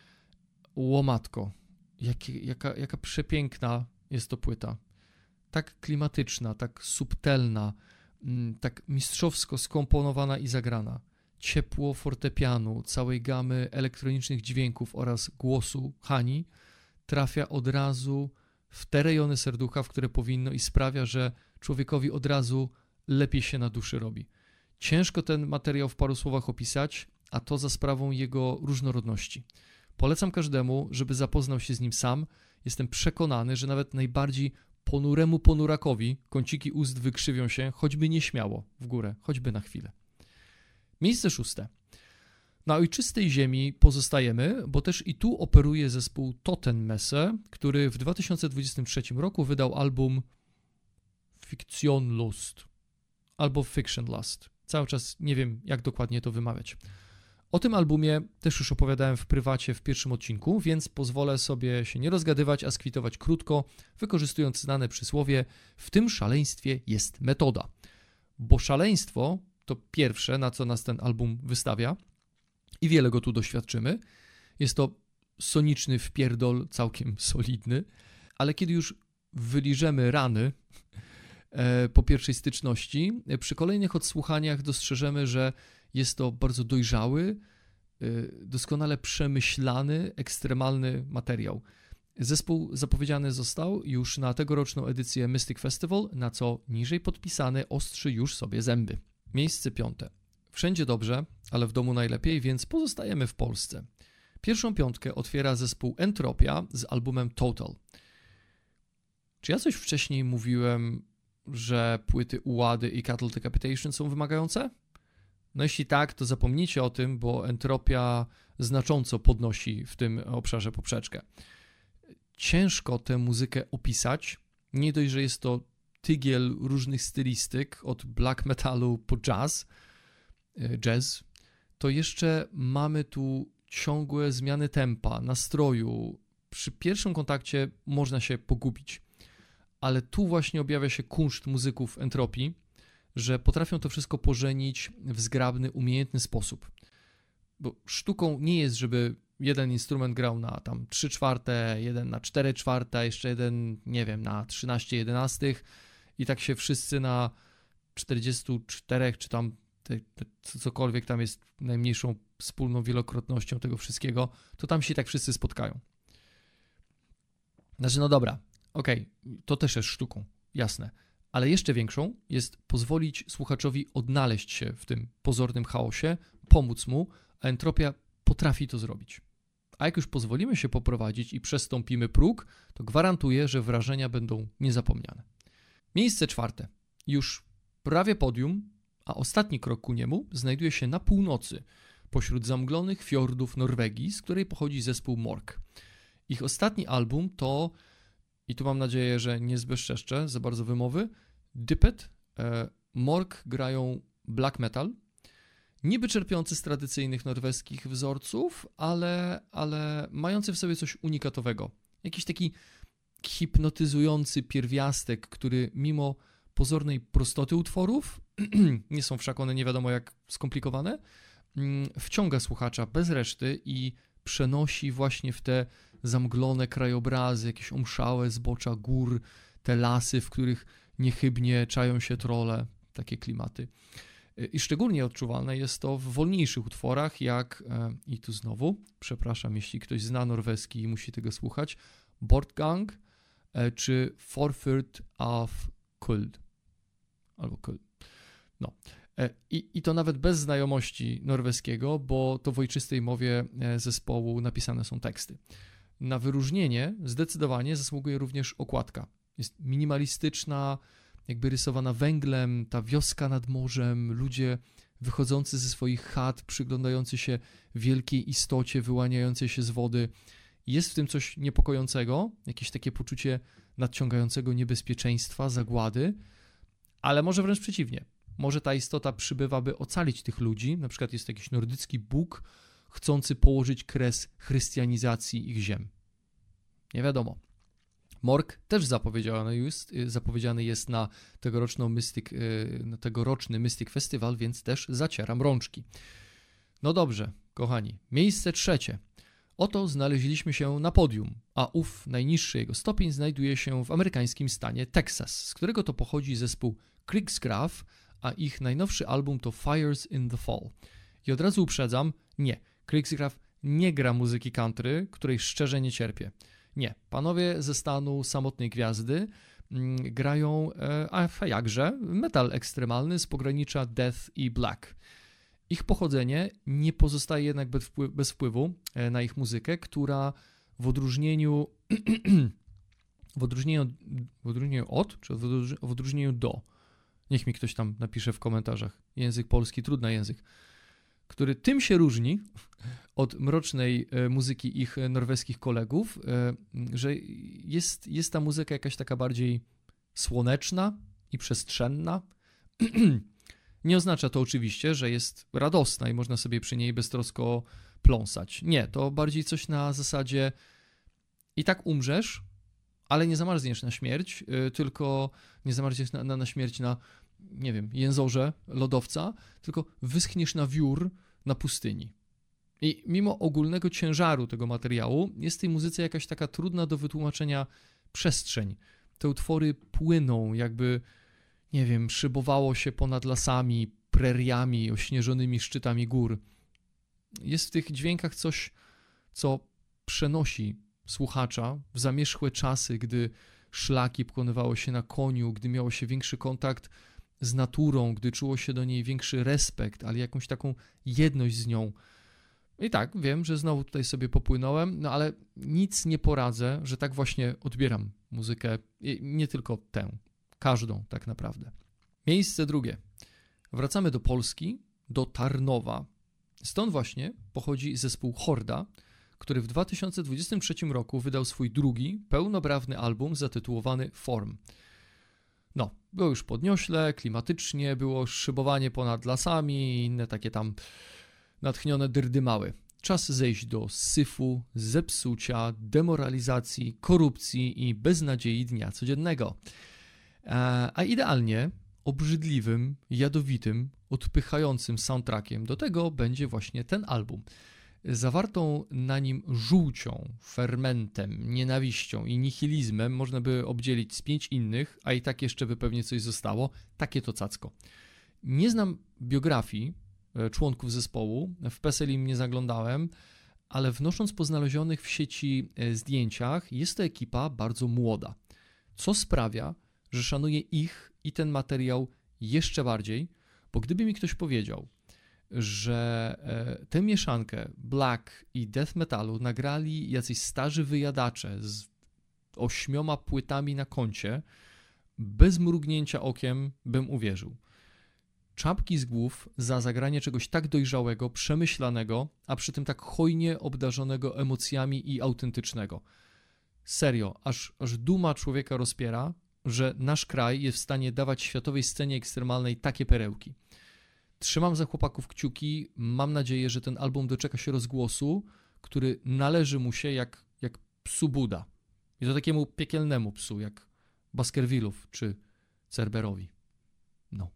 Speaker 1: Łomatko, jaka przepiękna jest to płyta. Tak klimatyczna, tak subtelna, tak mistrzowsko skomponowana i zagrana. Ciepło fortepianu, całej gamy elektronicznych dźwięków oraz głosu Hani trafia od razu w te rejony serducha, w które powinno i sprawia, że człowiekowi od razu lepiej się na duszy robi. Ciężko ten materiał w paru słowach opisać, a to za sprawą jego różnorodności. Polecam każdemu, żeby zapoznał się z nim sam. Jestem przekonany, że nawet najbardziej ponuremu ponurakowi kąciki ust wykrzywią się, choćby nieśmiało w górę, choćby na chwilę. Miejsce 6. Na ojczystej ziemi pozostajemy, bo też i tu operuje zespół Totenmesse, który w 2023 roku wydał album Fiktionlust albo Fictionlust. Cały czas nie wiem, jak dokładnie to wymawiać. O tym albumie też już opowiadałem w prywacie w pierwszym odcinku, więc pozwolę sobie się nie rozgadywać, a skwitować krótko, wykorzystując znane przysłowie: w tym szaleństwie jest metoda. Bo szaleństwo to pierwsze, na co nas ten album wystawia i wiele go tu doświadczymy. Jest to soniczny wpierdol, całkiem solidny, ale kiedy już wyliżemy rany po pierwszej styczności, przy kolejnych odsłuchaniach dostrzeżemy, że jest to bardzo dojrzały, doskonale przemyślany, ekstremalny materiał. Zespół zapowiedziany został już na tegoroczną edycję Mystic Festival, na co niżej podpisany ostrzy już sobie zęby. Miejsce 5. Wszędzie dobrze, ale w domu najlepiej, więc pozostajemy w Polsce. Pierwszą 5 otwiera zespół Entropia z albumem Total. Czy ja coś wcześniej mówiłem, że płyty Ułady i Cattle Decapitation są wymagające? No jeśli tak, to zapomnijcie o tym, bo Entropia znacząco podnosi w tym obszarze poprzeczkę. Ciężko tę muzykę opisać. Nie dość, że jest to tygiel różnych stylistyk, od black metalu po jazz, to jeszcze mamy tu ciągłe zmiany tempa, nastroju. Przy pierwszym kontakcie można się pogubić, ale tu właśnie objawia się kunszt muzyków Entropii, że potrafią to wszystko pożenić w zgrabny, umiejętny sposób. Bo sztuką nie jest, żeby jeden instrument grał na tam 3/4, jeden na 4/4, jeszcze jeden, nie wiem, na 13/11 i tak się wszyscy na 44, czy tam cokolwiek tam jest najmniejszą wspólną wielokrotnością tego wszystkiego, to tam się tak wszyscy spotkają. Znaczy, no dobra, okej, to też jest sztuką, jasne, ale jeszcze większą jest pozwolić słuchaczowi odnaleźć się w tym pozornym chaosie, pomóc mu, a Entropia potrafi to zrobić. A jak już pozwolimy się poprowadzić i przestąpimy próg, to gwarantuję, że wrażenia będą niezapomniane. Miejsce 4. Już prawie podium, a ostatni krok ku niemu znajduje się na północy, pośród zamglonych fiordów Norwegii, z której pochodzi zespół Mork. Ich ostatni album to, i tu mam nadzieję, że nie zbezczeszczę za bardzo wymowy, Dyppet. Mork grają black metal, niby czerpiący z tradycyjnych norweskich wzorców, ale mający w sobie coś unikatowego. Jakiś taki hipnotyzujący pierwiastek, który mimo pozornej prostoty utworów, nie są wszak one nie wiadomo jak skomplikowane, wciąga słuchacza bez reszty i przenosi właśnie w te zamglone krajobrazy, jakieś omszałe zbocza gór, te lasy, w których niechybnie czają się trolle, takie klimaty. I szczególnie odczuwalne jest to w wolniejszych utworach, jak, i tu znowu, przepraszam, jeśli ktoś zna norweski i musi tego słuchać, Bortgang czy Forfurt of Kuld. Albo Kuld. No. I to nawet bez znajomości norweskiego, bo to w ojczystej mowie zespołu napisane są teksty. Na wyróżnienie zdecydowanie zasługuje również okładka. Jest minimalistyczna, jakby rysowana węglem, ta wioska nad morzem, ludzie wychodzący ze swoich chat, przyglądający się wielkiej istocie wyłaniającej się z wody. Jest w tym coś niepokojącego, jakieś takie poczucie nadciągającego niebezpieczeństwa, zagłady, ale może wręcz przeciwnie. Może ta istota przybywa, by ocalić tych ludzi, na przykład jest jakiś nordycki bóg chcący położyć kres chrystianizacji ich ziem. Nie wiadomo. Mork też zapowiedziany jest na tegoroczny Mystic Festival, więc też zacieram rączki. No dobrze, kochani, miejsce 3. Oto znaleźliśmy się na podium, a ów najniższy jego stopień znajduje się w amerykańskim stanie Texas, z którego to pochodzi zespół Kriegsgraf, a ich najnowszy album to Fires in the Fall. I od razu uprzedzam, nie, Kriegsgraf nie gra muzyki country, której szczerze nie cierpię. Nie, panowie ze stanu Samotnej Gwiazdy grają, a jakże, metal ekstremalny z pogranicza death i black. Ich pochodzenie nie pozostaje jednak bez wpływu na ich muzykę, która w odróżnieniu od, czy w odróżnieniu do, niech mi ktoś tam napisze w komentarzach, język polski, trudny język, który tym się różni od mrocznej muzyki ich norweskich kolegów, że jest ta muzyka jakaś taka bardziej słoneczna i przestrzenna. Nie oznacza to oczywiście, że jest radosna i można sobie przy niej beztrosko pląsać. Nie, to bardziej coś na zasadzie i tak umrzesz, ale nie zamarzniesz na śmierć, tylko nie zamarzniesz na śmierć na, nie wiem, jęzorze lodowca, tylko wyschniesz na wiór na pustyni. I mimo ogólnego ciężaru tego materiału jest w tej muzyce jakaś taka trudna do wytłumaczenia przestrzeń. Te utwory płyną, jakby, nie wiem, szybowało się ponad lasami, preriami, ośnieżonymi szczytami gór. Jest w tych dźwiękach coś, co przenosi słuchacza w zamierzchłe czasy, gdy szlaki pokonywało się na koniu, gdy miało się większy kontakt z naturą, gdy czuło się do niej większy respekt, ale jakąś taką jedność z nią. I tak, wiem, że znowu tutaj sobie popłynąłem, no ale nic nie poradzę, że tak właśnie odbieram muzykę, i nie tylko tę, każdą tak naprawdę. Miejsce drugie. Wracamy do Polski, do Tarnowa. Stąd właśnie pochodzi zespół Horda, który w 2023 roku wydał swój drugi, pełnoprawny album zatytułowany Form. No, było już podniośle, klimatycznie, było szybowanie ponad lasami i inne takie tam natchnione dyrdymały. Czas zejść do syfu, zepsucia, demoralizacji, korupcji i beznadziei dnia codziennego. A idealnie obrzydliwym, jadowitym, odpychającym soundtrackiem do tego będzie właśnie ten album. Zawartą na nim żółcią, fermentem, nienawiścią i nihilizmem można by obdzielić z 5 innych, a i tak jeszcze by pewnie coś zostało. Takie to cacko. Nie znam biografii członków zespołu, w PESEL im nie zaglądałem, ale wnosząc po znalezionych w sieci zdjęciach, jest to ekipa bardzo młoda, co sprawia, że szanuję ich i ten materiał jeszcze bardziej, bo gdyby mi ktoś powiedział, że tę mieszankę black i death metalu nagrali jacyś starzy wyjadacze z 8 płytami na koncie, bez mrugnięcia okiem bym uwierzył. Czapki z głów za zagranie czegoś tak dojrzałego, przemyślanego, a przy tym tak hojnie obdarzonego emocjami i autentycznego. Serio, aż duma człowieka rozpiera, że nasz kraj jest w stanie dawać światowej scenie ekstremalnej takie perełki. Trzymam za chłopaków kciuki, mam nadzieję, że ten album doczeka się rozgłosu, który należy mu się jak psu Buda. I to takiemu piekielnemu psu, jak Baskervillów czy Cerberowi. No.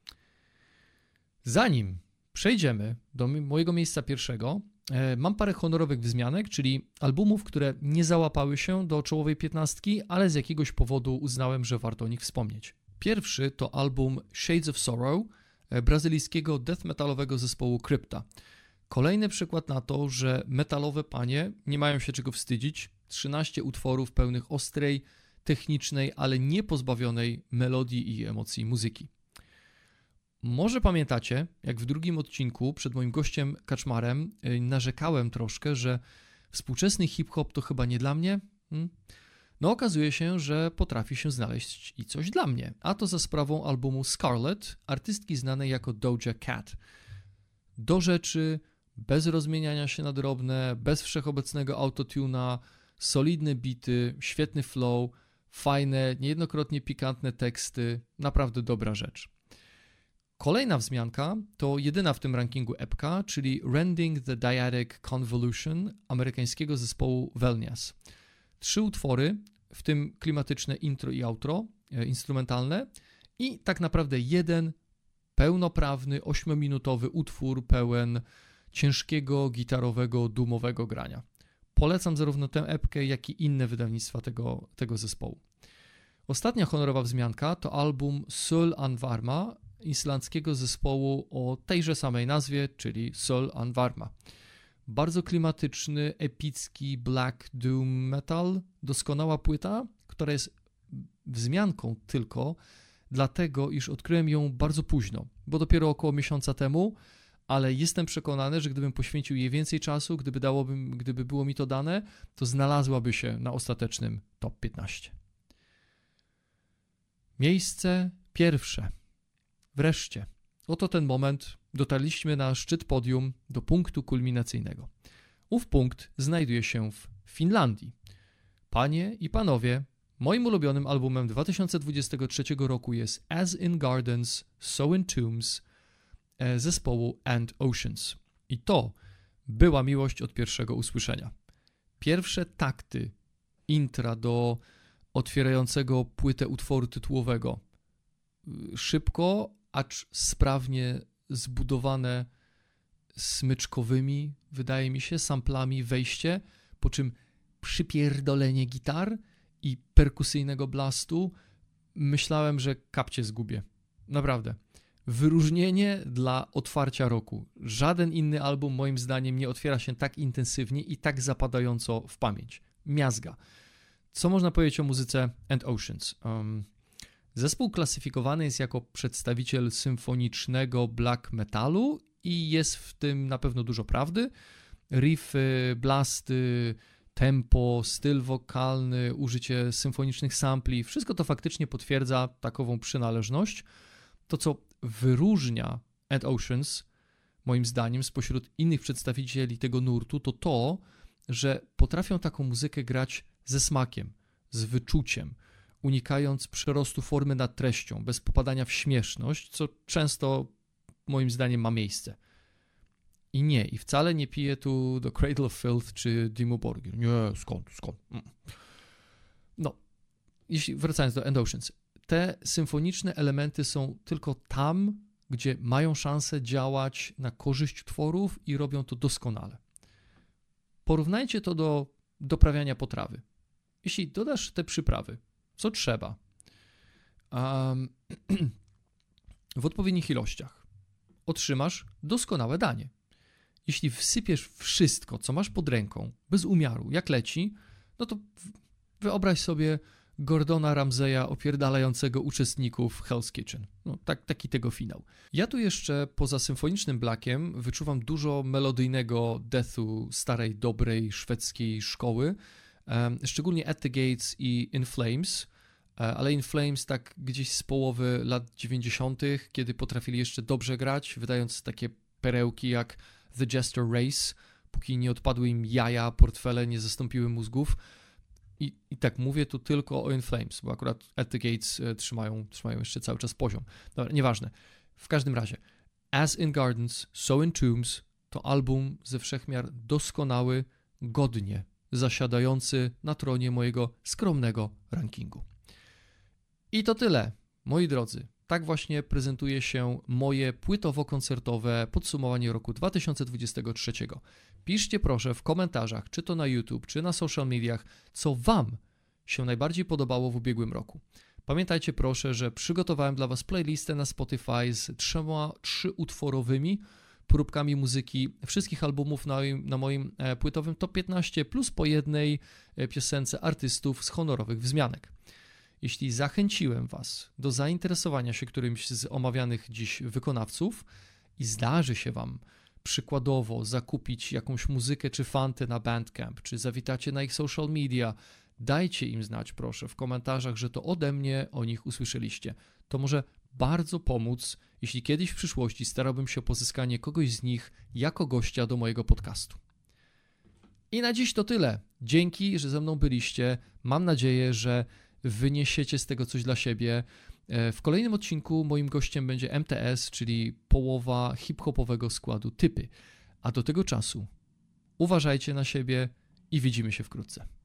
Speaker 1: Zanim przejdziemy do mojego miejsca pierwszego, mam parę honorowych wzmianek, czyli albumów, które nie załapały się do czołowej 15, ale z jakiegoś powodu uznałem, że warto o nich wspomnieć. Pierwszy to album Shades of Sorrow brazylijskiego death metalowego zespołu Crypta. Kolejny przykład na to, że metalowe panie nie mają się czego wstydzić. 13 utworów pełnych ostrej, technicznej, ale nie pozbawionej melodii i emocji muzyki. Może pamiętacie, jak w drugim odcinku przed moim gościem Kaczmarem narzekałem troszkę, że współczesny hip-hop to chyba nie dla mnie? No okazuje się, że potrafi się znaleźć i coś dla mnie, a to za sprawą albumu Scarlet, artystki znanej jako Doja Cat. Do rzeczy, bez rozmieniania się na drobne, bez wszechobecnego autotuna, solidne bity, świetny flow, fajne, niejednokrotnie pikantne teksty, naprawdę dobra rzecz. Kolejna wzmianka to jedyna w tym rankingu epka, czyli Rending the Dyadic Convolution amerykańskiego zespołu Velnias. 3 utwory, w tym klimatyczne intro i outro, instrumentalne i tak naprawdę jeden pełnoprawny, 8-minutowy utwór pełen ciężkiego, gitarowego, doomowego grania. Polecam zarówno tę epkę, jak i inne wydawnictwa tego zespołu. Ostatnia honorowa wzmianka to album Sol Anvarma islandzkiego zespołu o tejże samej nazwie, czyli Sol Anvarma. Bardzo klimatyczny, epicki black doom metal, doskonała płyta, która jest wzmianką tylko dlatego, iż odkryłem ją bardzo późno, bo dopiero około miesiąca temu, ale jestem przekonany, że gdybym poświęcił jej więcej czasu, gdyby było mi to dane, to znalazłaby się na ostatecznym top 15. Miejsce pierwsze. Wreszcie, oto ten moment, dotarliśmy na szczyt podium do punktu kulminacyjnego. Ów punkt znajduje się w Finlandii. Panie i panowie, moim ulubionym albumem 2023 roku jest As in Gardens, So in Tombs zespołu And Oceans. I to była miłość od pierwszego usłyszenia. Pierwsze takty intra do otwierającego płytę utworu tytułowego. Szybko, acz sprawnie zbudowane smyczkowymi, wydaje mi się, samplami wejście, po czym przypierdolenie gitar i perkusyjnego blastu. Myślałem, że kapcie zgubię. Naprawdę. Wyróżnienie dla otwarcia roku. Żaden inny album moim zdaniem nie otwiera się tak intensywnie i tak zapadająco w pamięć. Miazga. Co można powiedzieć o muzyce And Oceans? Zespół klasyfikowany jest jako przedstawiciel symfonicznego black metalu i jest w tym na pewno dużo prawdy. Riffy, blasty, tempo, styl wokalny, użycie symfonicznych sampli, wszystko to faktycznie potwierdza takową przynależność. To, co wyróżnia And Oceans, moim zdaniem, spośród innych przedstawicieli tego nurtu, to to, że potrafią taką muzykę grać ze smakiem, z wyczuciem, unikając przerostu formy nad treścią, bez popadania w śmieszność, co często, moim zdaniem, ma miejsce. I wcale nie piję tu do Cradle of Filth czy Dimmu Borgir. Nie, skąd? No, jeśli wracając do And Oceans, te symfoniczne elementy są tylko tam, gdzie mają szansę działać na korzyść utworów i robią to doskonale. Porównajcie to do doprawiania potrawy. Jeśli dodasz te przyprawy, co trzeba, w odpowiednich ilościach, otrzymasz doskonałe danie. Jeśli wsypiesz wszystko, co masz pod ręką, bez umiaru, jak leci, no to wyobraź sobie Gordona Ramsaya opierdalającego uczestników Hell's Kitchen. No, taki tego finał. Ja tu jeszcze poza symfonicznym blackiem wyczuwam dużo melodyjnego deathu starej, dobrej szwedzkiej szkoły, szczególnie At the Gates i In Flames, ale In Flames tak gdzieś z połowy lat 90., kiedy potrafili jeszcze dobrze grać, wydając takie perełki jak The Jester Race, póki nie odpadły im jaja, portfele nie zastąpiły mózgów. I tak mówię tu tylko o In Flames, bo akurat At the Gates trzymają jeszcze cały czas poziom. Dobra, nieważne. W każdym razie, As in Gardens, So in Tombs to album ze wszechmiar doskonały, godnie zasiadający na tronie mojego skromnego rankingu. I to tyle, moi drodzy. Tak właśnie prezentuje się moje płytowo-koncertowe podsumowanie roku 2023. Piszcie proszę w komentarzach, czy to na YouTube, czy na social mediach, co Wam się najbardziej podobało w ubiegłym roku. Pamiętajcie proszę, że przygotowałem dla Was playlistę na Spotify z 3 utworowymi próbkami muzyki wszystkich albumów na moim płytowym Top 15 plus po jednej piosence artystów z honorowych wzmianek. Jeśli zachęciłem Was do zainteresowania się którymś z omawianych dziś wykonawców i zdarzy się Wam przykładowo zakupić jakąś muzykę czy fantę na Bandcamp, czy zawitacie na ich social media, dajcie im znać proszę w komentarzach, że to ode mnie o nich usłyszeliście. To może bardzo pomóc, jeśli kiedyś w przyszłości starałbym się o pozyskanie kogoś z nich jako gościa do mojego podcastu. I na dziś to tyle. Dzięki, że ze mną byliście. Mam nadzieję, że wyniesiecie z tego coś dla siebie. W kolejnym odcinku moim gościem będzie MTS, czyli połowa hip-hopowego składu Typy. A do tego czasu uważajcie na siebie i widzimy się wkrótce.